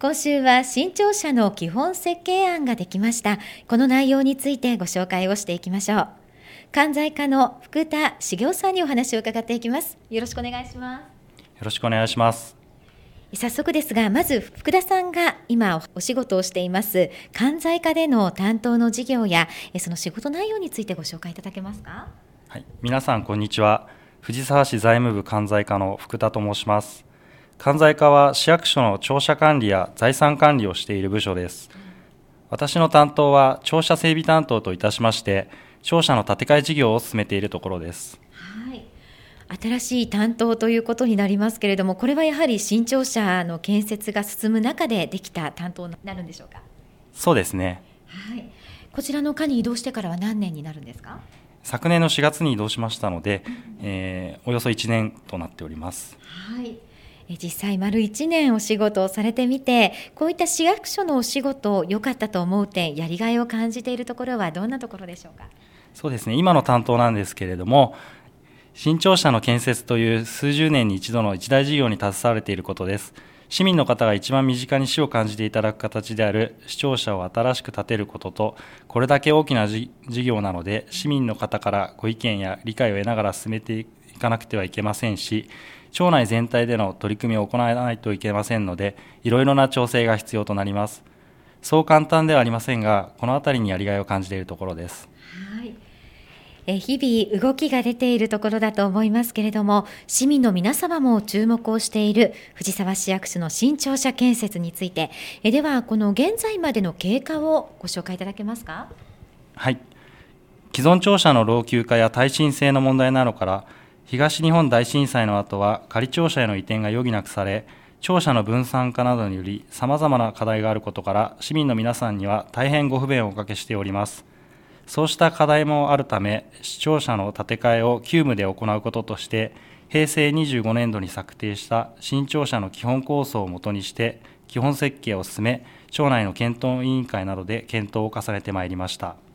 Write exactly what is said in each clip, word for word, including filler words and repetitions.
今週は新庁舎の基本設計案ができました。この内容についてご紹介をしていきましょう。関西課の福田茂雄さんにお話を伺っていきます。よろしくお願いします。よろしくお願いします。 早速ですが、まず福田さんが今お仕事をしています関西課での担当の事業やその仕事内容についてご紹介いただけますか。 はい、皆さんこんにちは。藤沢市財務部関西課の福田と申します。関西課は市役所の庁舎管理や財産管理をしている部署です。私の担当は庁舎整備担当といたしまして、庁舎の建て替え事業を進めているところです。 はい、新しい担当ということになりますけれども、これはやはり新庁舎の建設が進む中でできた担当になるんでしょうか。 そうですね。 はい、こちらの課に移動してからは何年になるんですか。 昨年のしがつに移動しましたので、えー、およそいちねんとなっております。 はい、実際丸いちねんお仕事をされてみて、こういった市役所のお仕事良かったと思う点、やりがいを感じているところはどんなところでしょうか。 そうですね、今の担当なんですけれども、新庁舎の建設という数十年に一度の一大事業に携われていることです。市民の方が一番身近に市を感じていただく形である市庁舎を新しく建てることと、これだけ大きな事業なので市民の方からご意見や理解を得ながら進めていかなくてはいけませんし、町内全体での取り組みを行わないといけませんので、いろいろな調整が必要となります。そう簡単ではありませんが、このあたりにやりがいを感じているところです。 はい、え日々動きが出ているところだと思いますけれども、市民の皆様も注目をしている藤沢市役所の新庁舎建設について、えではこの現在までの経過をご紹介いただけますか。 はい、既存庁舎の老朽化や耐震性の問題などから、東日本大震災の後は仮庁舎への移転が余儀なくされ、庁舎の分散化などによりさまざまな課題があることから、市民の皆さんには大変ご不便をおかけしております。そうした課題もあるため、市庁舎の建て替えを急務で行うこととして、平成にじゅうごねんどに策定した新庁舎の基本構想をもとにして基本設計を進め、庁内の検討委員会などで検討を重ねてまいりました。 はい、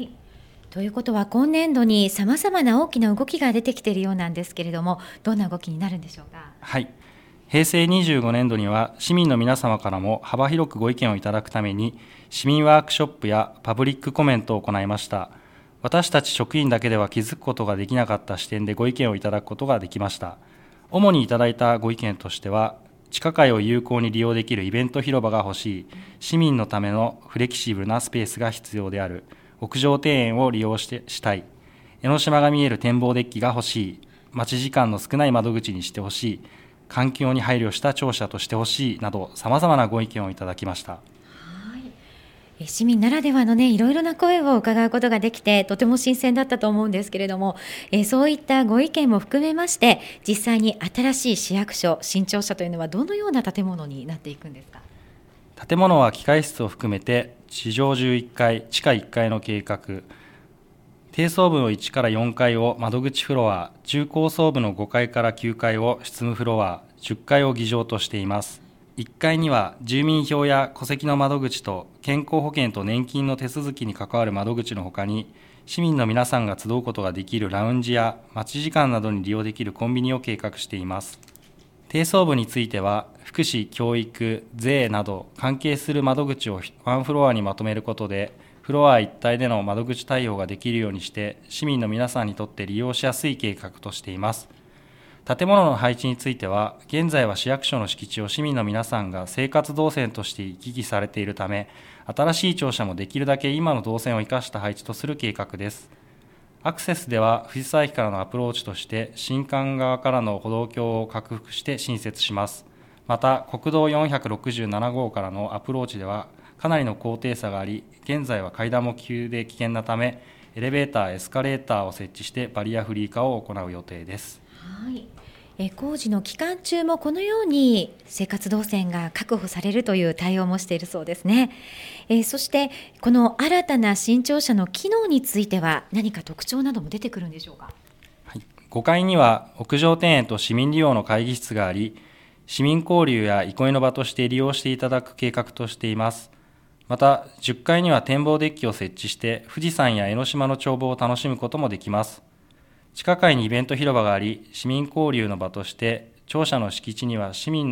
ということは今年度にさまざまな大きな動きが出てきているようなんですけれども、どんな動きになるんでしょうか。 はい、平成にじゅうごねんどには市民の皆様からも幅広くご意見をいただくために、市民ワークショップやパブリックコメントを行いました。私たち職員だけでは気づくことができなかった視点でご意見をいただくことができました。主にいただいたご意見としては、地下階を有効に利用できるイベント広場が欲しい、市民のためのフレキシブルなスペースが必要である、屋上庭園を利用してしたい、江ノ島が見える展望デッキが欲しい、待ち時間の少ない窓口にしてほしい、環境に配慮した庁舎としてほしいなど、さまざまなご意見をいただきました。 市民ならではのね、いろいろな声を伺うことができて、とても新鮮だったと思うんですけれども、えそういったご意見も含めまして、実際に新しい市役所、新庁舎というのはどのような建物になっていくんですか。 建物は機械室を含めて地上じゅういっかい、地下いっかいの計画、低層部のいちからよんかいを窓口フロア、中高層部のごかいからきゅうかいを執務フロア、じゅっかいを議場としています。いっかいには住民票や戸籍の窓口と健康保険と年金の手続きに関わる窓口のほかに、市民の皆さんが集うことができるラウンジや待ち時間などに利用できるコンビニを計画しています。低層部については福祉、教育、税など関係する窓口をワンフロアにまとめることで、フロア一体での窓口対応ができるようにして市民の皆さんにとって利用しやすい計画としています。建物の配置については、現在は市役所の敷地を市民の皆さんが生活動線として行き来されているため、新しい庁舎もできるだけ今の動線を生かした配置とする計画です。アクセスでは藤沢駅からのアプローチとして新館側からの歩道橋を拡幅して新設します。また国道よんひゃくろくじゅうななごうからのアプローチではかなりの高低差があり、現在は階段も急で危険なため、エレベーター、エスカレーターを設置してバリアフリー化を行う予定です。 はい、え工事の期間中もこのように生活動線が確保されるという対応もしているそうですね。えそしてこの新たな新庁舎の機能については何か特徴なども出てくるんでしょうか。 はい、ごかいには屋上庭園と市民利用の会議室があり、市民交流や憩いの場として利用していただく計画としています。またじゅっかいには展望デッキを設置して富士山や江ノ島の眺望を楽しむこともできます。地下階にイベント広場があり、市民交流の場として庁舎の敷地には市民の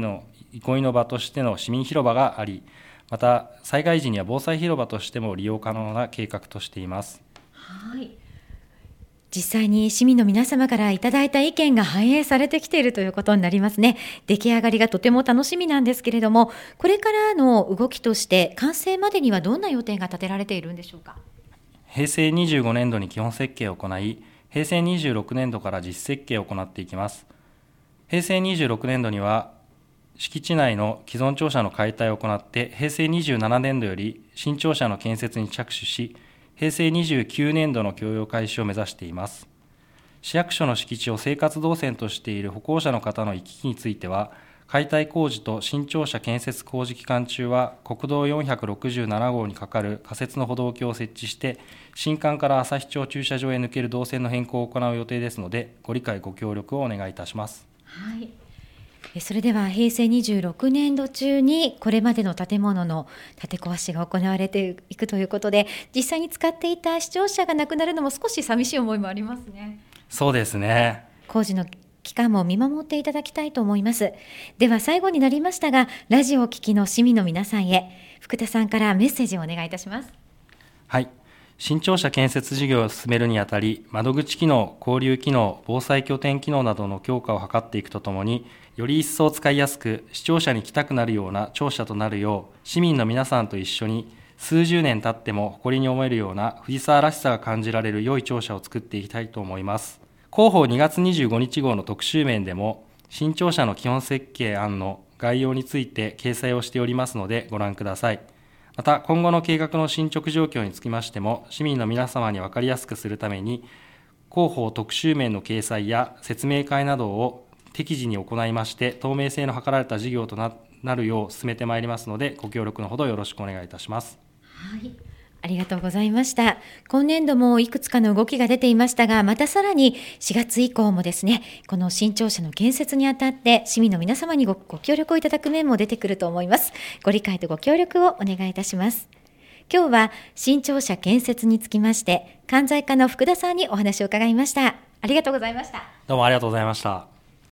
憩いの場としての市民広場があり、また災害時には防災広場としても利用可能な計画としています。 はい、実際に市民の皆様からいただいた意見が反映されてきているということになりますね。出来上がりがとても楽しみなんですけれども、これからの動きとして完成までにはどんな予定が立てられているんでしょうか。 へいせいにじゅうごねんどに基本設計を行い、へいせいにじゅうろくねんどから実設計を行っていきます。へいせいにじゅうろくねんどには敷地内の既存庁舎の解体を行って、へいせいにじゅうななねんどより新庁舎の建設に着手し、へいせいにじゅうきゅうねんどの供用開始を目指しています。市役所の敷地を生活動線としている歩行者の方の行き来については、解体工事と新庁舎建設工事期間中は国道よんひゃくろくじゅうななごうに架かる仮設の歩道橋を設置して、新館から旭町駐車場へ抜ける動線の変更を行う予定ですので、ご理解ご協力をお願いいたします。 はい、それではへいせいにじゅうろくねんど中にこれまでの建物の建て壊しが行われていくということで、実際に使っていた市庁舎がなくなるのも少し寂しい思いもありますね。 そうですね。 工事の期間も見守っていただきたいと思います。では最後になりましたが、ラジオを聞きの市民の皆さんへ、福田さんからメッセージをお願いいたします。 はい、新庁舎建設事業を進めるにあたり、窓口機能、交流機能、防災拠点機能などの強化を図っていくとともに、より一層使いやすく視聴者に来たくなるような庁舎となるよう、市民の皆さんと一緒に数十年経っても誇りに思えるような藤沢らしさが感じられる良い庁舎を作っていきたいと思います。広報にがつにじゅうごにち号の特集面でも、新庁舎の基本設計案の概要について掲載をしておりますのでご覧ください。また今後の計画の進捗状況につきましても、市民の皆様に分かりやすくするために、広報特集面の掲載や説明会などを適時に行いまして、透明性の図られた事業と な, なるよう進めてまいりますので、ご協力のほどよろしくお願いいたします。 はい、ありがとうございました。今年度もいくつかの動きが出ていましたが、またさらにしがつ以降もですね、この新庁舎の建設にあたって市民の皆様に ご, ご協力をいただく面も出てくると思います。ご理解とご協力をお願いいたします。今日は新庁舎建設につきまして関西課の福田さんにお話を伺いました。ありがとうございました。 どうもありがとうございました。